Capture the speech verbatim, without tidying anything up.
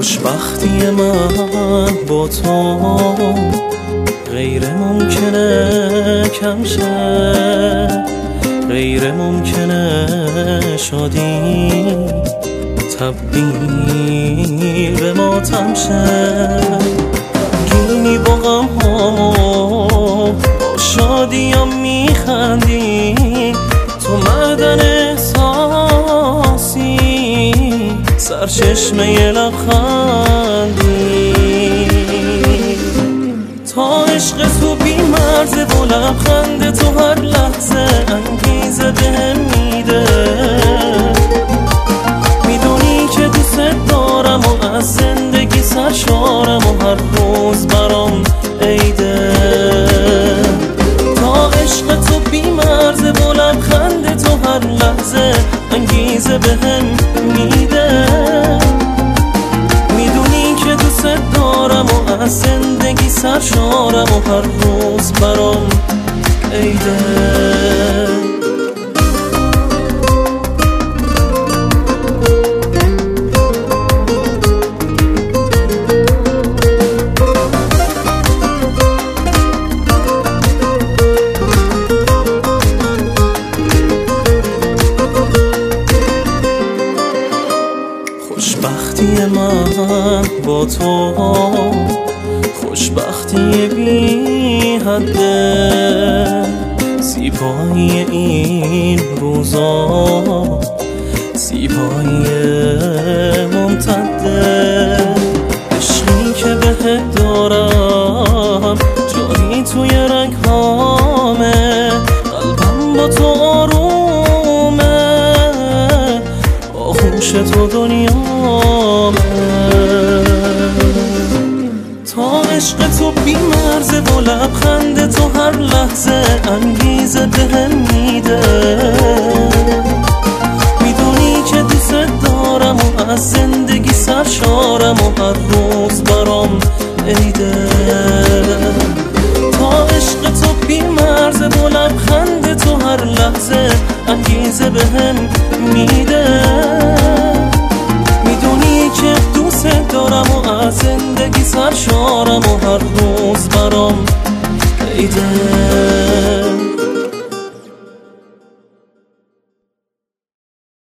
خوشبختی من با تو غیر ممکنه کم شه، غیر ممکنه شادی تبدیل به ماتم شه. گینی با غم ها با شادیم میخندی، تو معدن احساسی سرچشمه لبخندی. تا عشق تو بی مرزه و لبخند تو هر لحظه انگیزه بهم میده. میدونی که دوست دارم و از زندگی سرشارم و هر روز برام عیده. تا عشق تو بی مرزه و لبخند تو هر لحظه انگیزه بهم میده. میدونی که دوست دارم و از زندگی سرشارم و هر روز برام عیده. خوشبختی من با تو خوشبختی بی حده، زیبایی این روزا زیبایی ممتده. عشقی که بهت دارم جایی توی رنگ هامه، قلبم با تو آرومه، آغوش تو دنیامه. تا عشق تو بی مرزه و لبخند تو هر لحظه انگیزه بهم میده. میدونی که دوست دارم و از زندگی سرشارم و هر روز برام عیده. تا عشق تو بی مرزه و لبخند تو هر لحظه انگیزه بهم میده. میدونی که دوست دارم و از زندگی سرشارم و هر روز برام عیده.